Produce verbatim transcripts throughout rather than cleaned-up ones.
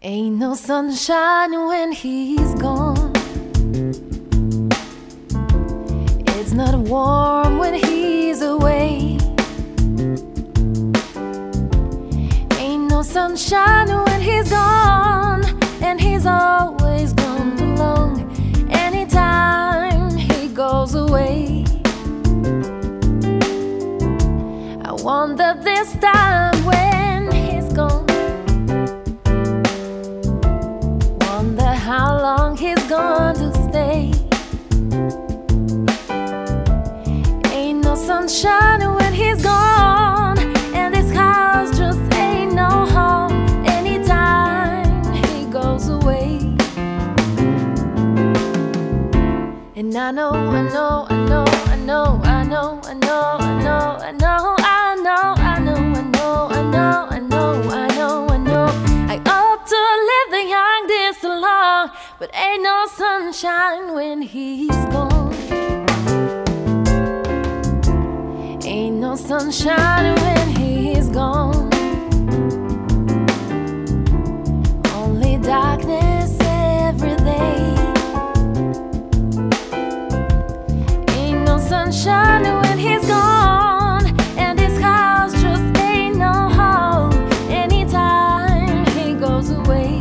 Ain't no sunshine when he's gone. It's not warm when he's away. Ain't no sunshine when he's gone, and he's always gone too long. Anytime he goes away, I wonder this time when he's gone, wonder how long he's going to stay. Ain't no sunshine when he's gone, and this house just ain't no home. Anytime he goes away, and I know, I know, I know, I know, I know, I know, I know, I know, I know, I know, I know, I know, I know, I know, I know. I ought to live the young this long, but ain't no sunshine when he's gone. Ain't no sunshine when he's gone. Only darkness every day. Ain't no sunshine when he's gone, and this house just ain't no home. Anytime he goes away,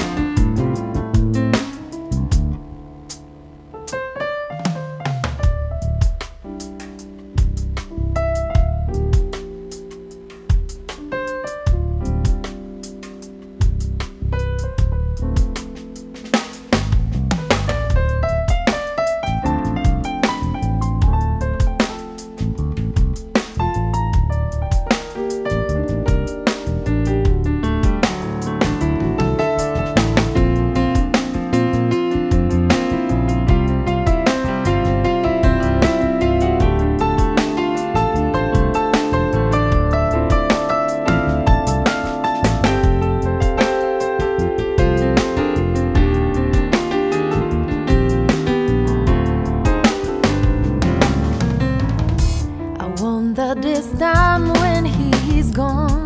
this time when he's gone,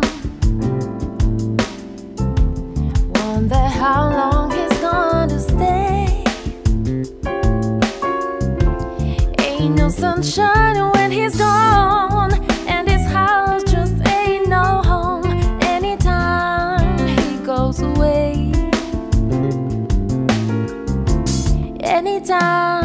wonder how long he's gonna stay. Ain't no sunshine when he's gone, and this house just ain't no home. Anytime he goes away, anytime